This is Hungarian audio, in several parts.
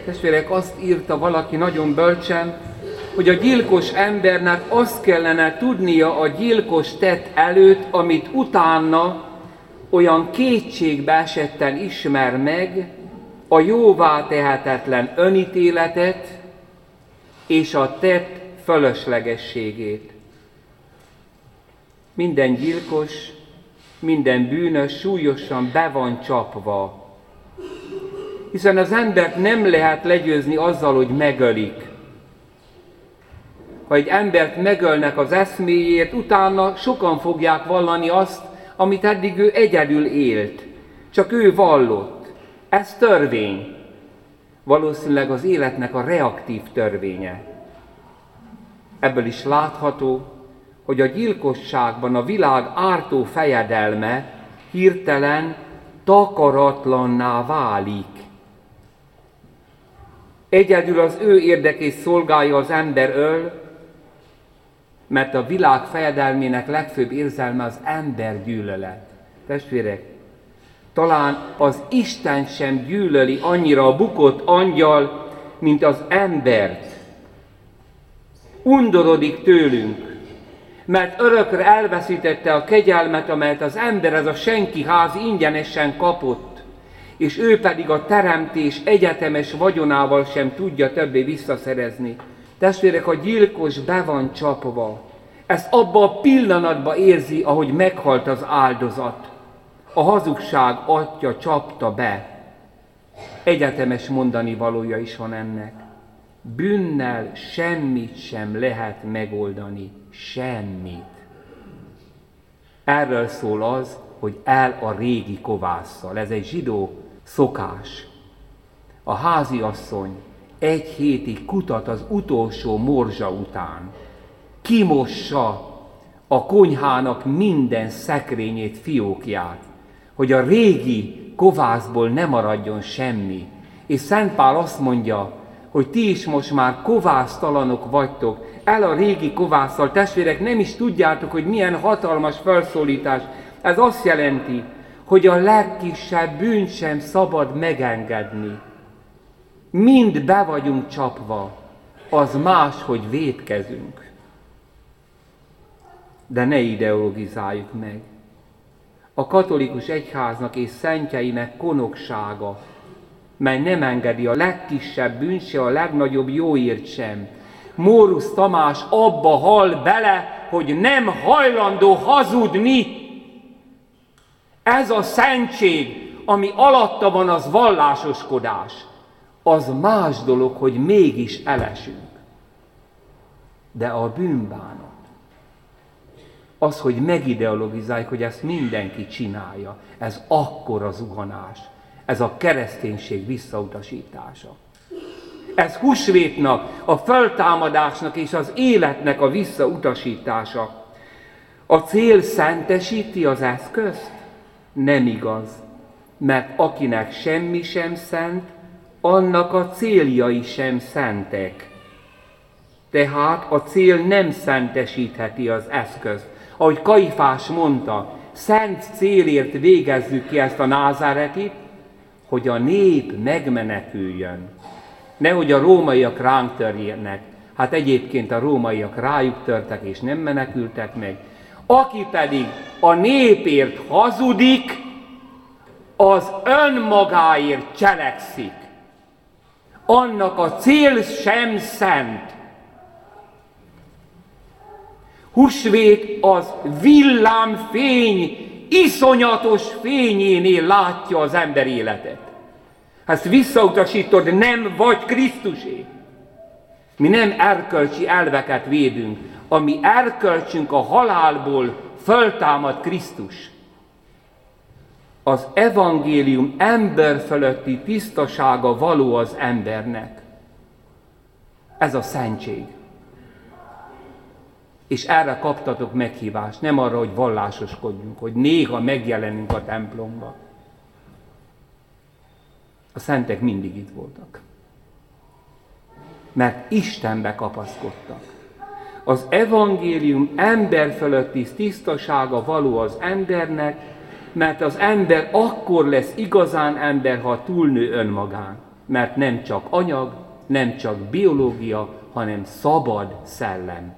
Testvérek, azt írta valaki nagyon bölcsen, hogy a gyilkos embernek azt kellene tudnia a gyilkos tett előtt, amit utána olyan kétségbe esetten ismer meg, a jóvá tehetetlen önítéletet és a tett fölöslegességét. Minden gyilkos, minden bűnös súlyosan be van csapva, hiszen az embert nem lehet legyőzni azzal, hogy megölik. Ha egy embert megölnek az eszméjét, utána sokan fogják vallani azt, amit eddig ő egyedül élt. Csak ő vallott. Ez törvény. Valószínűleg az életnek a reaktív törvénye. Ebből is látható, hogy a gyilkosságban a világ ártó fejedelme hirtelen takaratlanná válik. Egyedül az ő érdekét szolgálja az ember öl, mert a világ fejedelmének legfőbb érzelme az embergyűlölet. Testvérek, talán az Isten sem gyűlöli annyira a bukott angyal, mint az embert. Undorodik tőlünk, mert örökre elveszítette a kegyelmet, amelyet az ember, ez a senki ház ingyenesen kapott, és ő pedig a teremtés egyetemes vagyonával sem tudja többé visszaszerezni. Testvérek, a gyilkos be van csapva. Ezt abban a pillanatban érzi, ahogy meghalt az áldozat. A hazugság atya csapta be. Egyetemes mondani valója is van ennek. Bűnnel semmit sem lehet megoldani. Semmit. Erről szól az, hogy el a régi kovásszal. Ez egy zsidó szokás. A háziasszony egy hétig kutat az utolsó morzsa után. Kimossa a konyhának minden szekrényét, fiókját, hogy a régi kovászból ne maradjon semmi. És Szent Pál azt mondja, hogy ti is most már kovásztalanok vagytok, el a régi kovásszal. Testvérek, nem is tudjátok, hogy milyen hatalmas felszólítás. Ez azt jelenti, hogy a legkisebb bűnt sem szabad megengedni. Mind be vagyunk csapva, az más, hogy vétkezünk. De ne ideologizáljuk meg. A katolikus egyháznak és szentjeinek konoksága, mely nem engedi a legkisebb bűnt se, a legnagyobb jóért sem. Mórusz Tamás abba hal bele, hogy nem hajlandó hazudni. Ez a szentség, ami alatta van, az vallásoskodás. Az más dolog, hogy mégis elesünk. De a bűnbánat, az, hogy megideologizáljuk, hogy ezt mindenki csinálja, ez akkora zuhanás. Ez a kereszténység visszautasítása. Ez húsvétnak, a föltámadásnak és az életnek a visszautasítása. A cél szentesíti az eszközt? Nem igaz, mert akinek semmi sem szent, annak a céljai sem szentek. Tehát a cél nem szentesítheti az eszközt. Ahogy Kaifás mondta, szent célért végezzük ki ezt a názáretit, hogy a nép megmeneküljön. Nehogy a rómaiak ránk törjenek. Hát egyébként a rómaiak rájuk törtek és nem menekültek meg. Aki pedig a népért hazudik, az önmagáért cselekszik. Annak a cél sem szent. Húsvét az villámfény, iszonyatos fényénél látja az ember életet. Ezt visszautasítod, nem vagy Krisztusé. Mi nem erkölcsi elveket védünk. A mi erkölcsünk a halálból föltámad Krisztus. Az evangélium emberfölötti tisztasága való az embernek. Ez a szentség. És erre kaptatok meghívást, nem arra, hogy vallásoskodjunk, hogy néha megjelenünk a templomba. A szentek mindig itt voltak. Mert Istenbe kapaszkodtak. Az evangélium emberfölötti tisztasága való az embernek, mert az ember akkor lesz igazán ember, ha túlnő önmagán. mert nem csak anyag, nem csak biológia, hanem szabad szellem.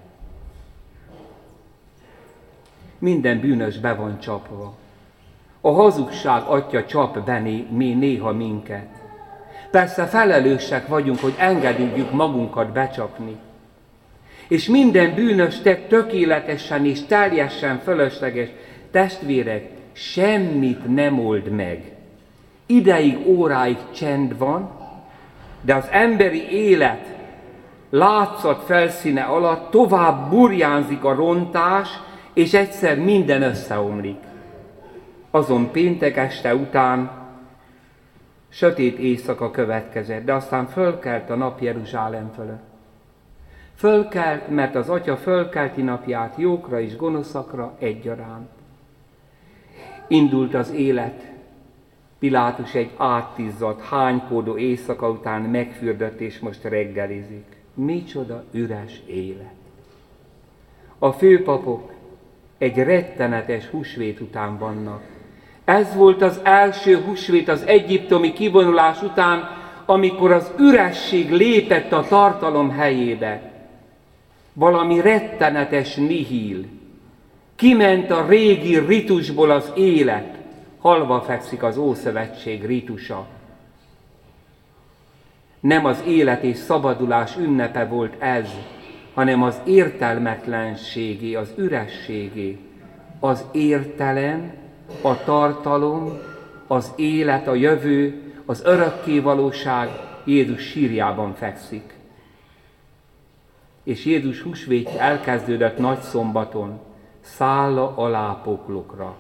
Minden bűnös be van csapva. A hazugság atya csap be néha minket. Persze felelősek vagyunk, hogy engedjük magunkat becsapni. És minden bűnös tökéletesen és teljesen fölösleges. Testvérek, semmit nem old meg. Ideig, óráig csend van, de az emberi élet látszat felszíne alatt tovább burjánzik a rontás, és egyszer minden összeomlik. Azon péntek este után sötét éjszaka következett, de aztán fölkelt a nap Jeruzsálem fölött. Fölkelt, mert az Atya fölkelti napját jókra és gonoszakra egyaránt. Indult az élet. Pilátus egy átizzadt, hánykódó éjszaka után megfürdött, és most reggelizik. Micsoda üres élet! A főpapok egy rettenetes húsvét után vannak. Ez volt az első húsvét az egyiptomi kivonulás után, amikor az üresség lépett a tartalom helyébe. Valami rettenetes nihil. Kiment a régi ritusból az élet. Halva fekszik az Ószövetség ritusa. Nem az élet és szabadulás ünnepe volt ez, hanem az értelmetlenségé, az ürességé. Az értelem, a tartalom, az élet, a jövő, az örökkévalóság Jézus sírjában fekszik. És Jézus húsvétje elkezdődött nagyszombaton, szálla alá poklokra.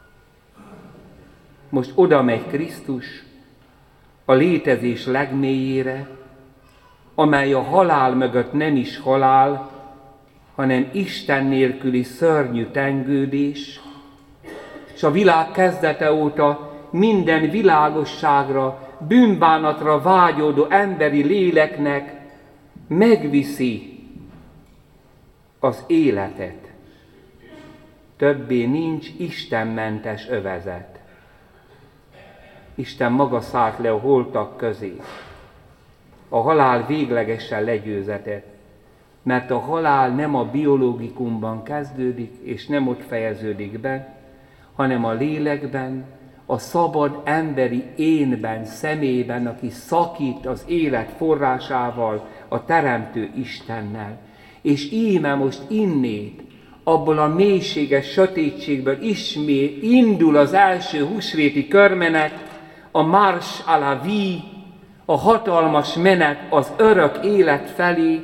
Most oda megy Krisztus a létezés legmélyére, amely a halál mögött nem is halál, hanem Isten nélküli szörnyű tengődés, és a világ kezdete óta minden világosságra, bűnbánatra vágyódó emberi léleknek megviszi az életet. Többé nincs istenmentes övezet. Isten maga szállt le a holtak közé. A halál véglegesen legyőzetett, mert a halál nem a biológikumban kezdődik, és nem ott fejeződik be, hanem a lélekben, a szabad emberi énben, szemében, aki szakít az élet forrásával, a Teremtő Istennel. És íme most innét, abból a mélységes sötétségből ismét indul az első húsvéti körmenet, a Marche à la vie, a hatalmas menet az örök élet felé.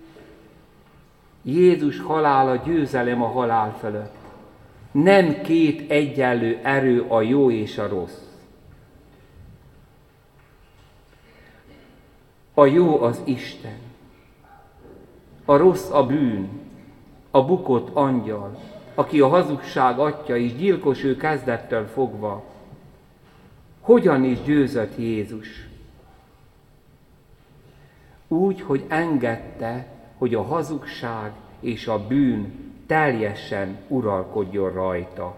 Jézus halála győzelem a halál fölött. Nem két egyenlő erő a jó és a rossz. A jó az Isten, a rossz a bűn, a bukott angyal, aki a hazugság atya és gyilkos ő kezdettől fogva. Hogyan is győzött Jézus? Úgy, hogy engedte, hogy a hazugság és a bűn teljesen uralkodjon rajta.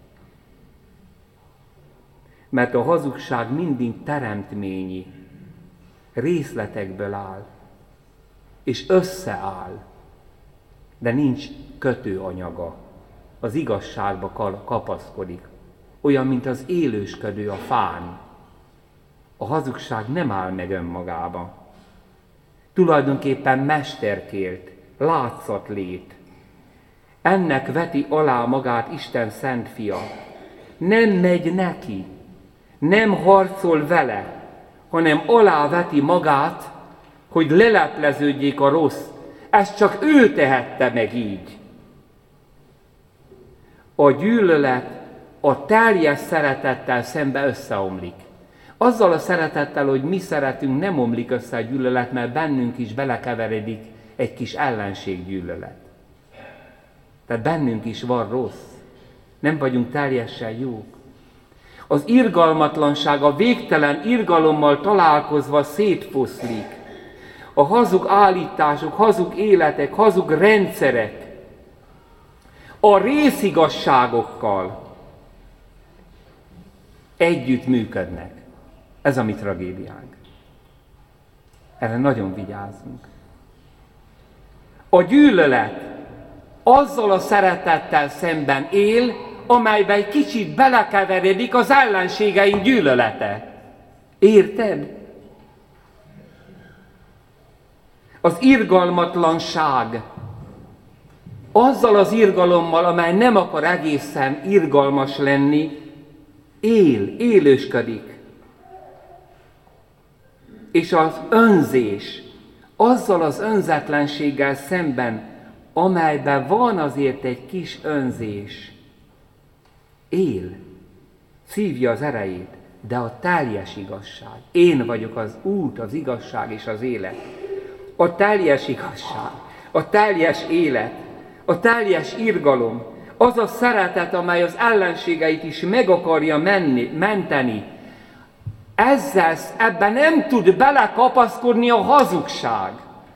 Mert a hazugság mindig teremtményi, részletekből áll, és összeáll, de nincs kötőanyaga, az igazságba kapaszkodik, olyan, mint az élősködő a fán. A hazugság nem áll meg önmagába. Tulajdonképpen mesterkélt, látszatlét. Ennek veti alá magát Isten szent fia. Nem megy neki, nem harcol vele, hanem aláveti magát, hogy lelepleződjék a rossz. Ezt csak ő tehette meg így. A gyűlölet a teljes szeretettel szembe összeomlik. Azzal a szeretettel, hogy mi szeretünk, nem omlik össze a gyűlölet, mert bennünk is belekeveredik egy kis ellenséggyűlölet. Tehát bennünk is van rossz. Nem vagyunk teljesen jók. Az irgalmatlanság a végtelen irgalommal találkozva szétfoszlik. A hazug állítások, hazug életek, hazug rendszerek a részigazságokkal együtt működnek. Ez a mi tragédiánk. Erre nagyon vigyázzunk. A gyűlölet azzal a szeretettel szemben él, amelyben egy kicsit belekeveredik az ellenségeink gyűlölete. Érted? Az irgalmatlanság azzal az irgalommal, amely nem akar egészen irgalmas lenni, élősködik. És az önzés azzal az önzetlenséggel szemben, amelyben van azért egy kis önzés, él, szívja az erejét, de a teljes igazság. Én vagyok az út, az igazság és az élet. A teljes igazság, a teljes élet, a teljes irgalom, az a szeretet, amely az ellenségeit is meg akarja menteni. Ebben nem tud belekapaszkodni a hazugság.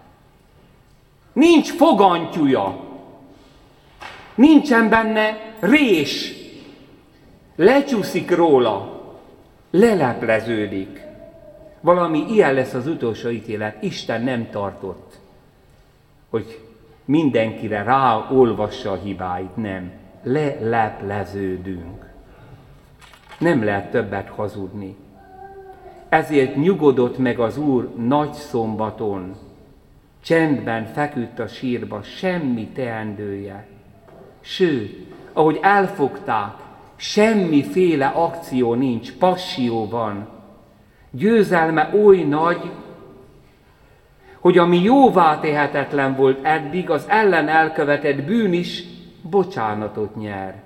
Nincs fogantyúja, nincsen benne rés, lecsúszik róla, lelepleződik. Valami ilyen lesz az utolsó ítélet. Isten nem tartott, hogy mindenkire ráolvassa a hibáit, nem. Lelepleződünk. Nem lehet többet hazudni. Ezért nyugodott meg az Úr nagy szombaton, csendben feküdt a sírba, semmi teendője. Sőt, ahogy elfogták, semmiféle akció nincs, passzió van. Győzelme oly nagy, hogy ami jóvá tehetetlen volt eddig, az ellen elkövetett bűn is bocsánatot nyer.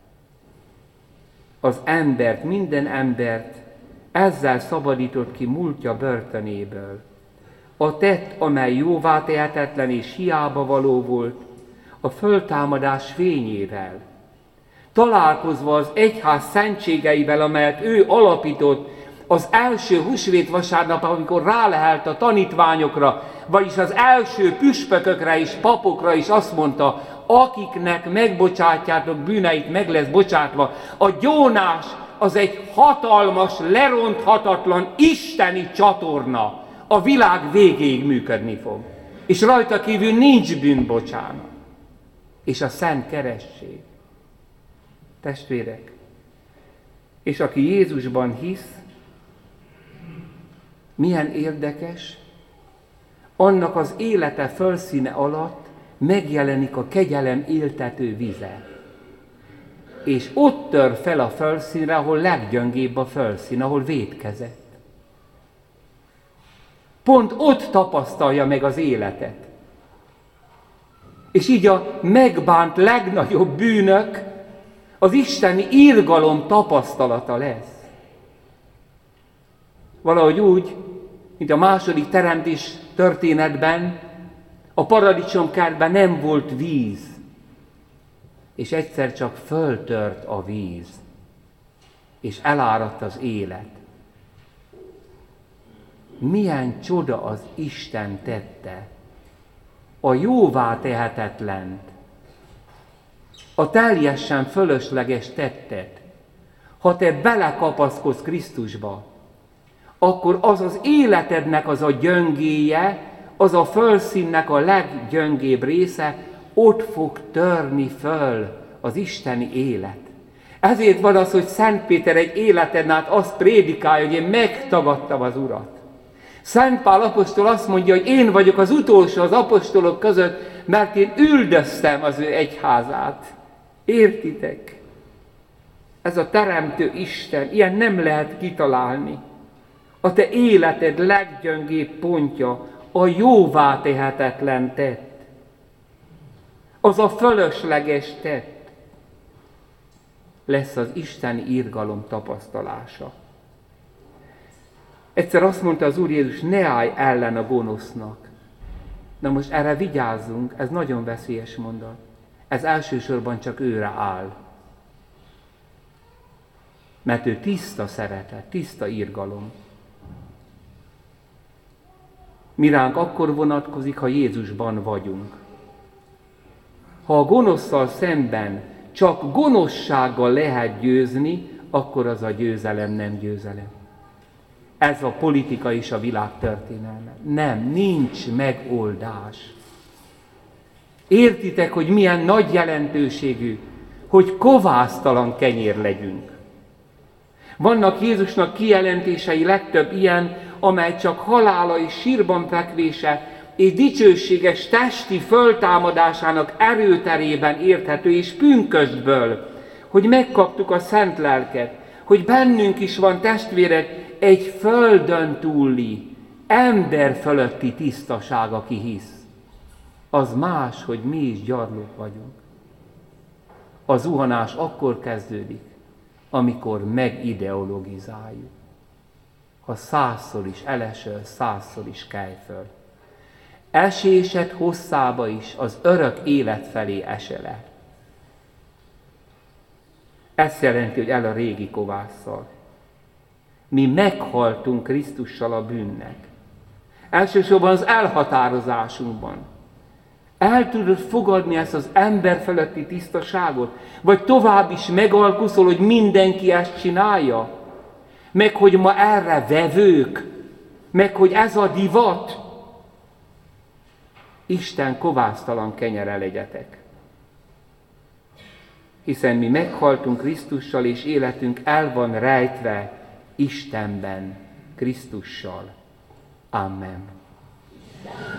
Az embert, minden embert ezzel szabadított ki múltja börtönéből. A tett, amely jóvá tehetetlen és hiába való volt, a föltámadás fényével, találkozva az egyház szentségeivel, amelyet ő alapított az első húsvét vasárnap, amikor rálehelt a tanítványokra, vagyis az első püspökökre és papokra is azt mondta, akiknek megbocsátjátok bűneit, meg lesz bocsátva. A gyónás az egy hatalmas, leronthatatlan isteni csatorna, a világ végéig működni fog. És rajta kívül nincs bűnbocsánat. És a szent keresztség. Testvérek, és aki Jézusban hisz, milyen érdekes, annak az élete fölszíne alatt megjelenik a kegyelem éltető vize. És ott tör fel a fölszínre, ahol leggyöngébb a fölszín, ahol vétkezett. Pont ott tapasztalja meg az életet. És így a megbánt legnagyobb bűnök az isteni irgalom tapasztalata lesz. Valahogy úgy, mint a második teremtés történetben, a paradicsomkertben nem volt víz, és egyszer csak föltört a víz, és eláradt az élet. Milyen csoda az Isten tette, a jóvá tehetetlent, a teljesen fölösleges tettet. Ha te belekapaszkodsz Krisztusba, akkor az az életednek az a gyöngéje, az a fölszínnek a leggyöngébb része, ott fog törni föl az isteni élet. Ezért van az, hogy Szent Péter egy életen át azt prédikálja, hogy én megtagadtam az Urat. Szent Pál apostol azt mondja, hogy én vagyok az utolsó az apostolok között, mert én üldöztem az ő egyházát. Értitek? Ez a teremtő Isten, ilyen nem lehet kitalálni. A te életed leggyöngébb pontja a jóvá tehetetlen tett. Az a fölösleges tett lesz az isteni irgalom tapasztalása. Egyszer azt mondta az Úr Jézus, ne állj ellen a gonosznak. Na most erre vigyázzunk, ez nagyon veszélyes mondat. Ez elsősorban csak őre áll. Mert ő tiszta szeretet, tiszta irgalom. Mi ránk akkor vonatkozik, ha Jézusban vagyunk. Ha a gonoszszal szemben csak gonoszsággal lehet győzni, akkor az a győzelem nem győzelem. Ez a politika és a világ történelme. Nem, nincs megoldás. Értitek, hogy milyen nagy jelentőségű, hogy kovásztalan kenyér legyünk. Vannak Jézusnak kijelentései, legtöbb ilyen, amely csak halála és sírban fekvése és dicsőséges testi föltámadásának erőterében érthető, és pünkösdből, hogy megkaptuk a szent lelket, hogy bennünk is van, testvérek, egy földön túli, ember fölötti tisztaság, aki hisz. Az más, hogy mi is gyarlók vagyunk. A zuhanás akkor kezdődik, amikor megideologizáljuk. Ha 100-szor is elesel, 100-szor is kelj föl. Esésed hosszába is az örök élet felé esele. Ez jelenti, hogy el a régi kovásszal. Mi meghaltunk Krisztussal a bűnnek. Elsősorban az elhatározásunkban. El tudod fogadni ezt az ember feletti tisztaságot? Vagy tovább is megalkuszol, hogy mindenki ezt csinálja? Meg hogy ma erre vevők? Meg hogy ez a divat? Isten kovásztalan kenyere legyetek. Hiszen mi meghaltunk Krisztussal, és életünk el van rejtve Istenben, Krisztussal. Amen.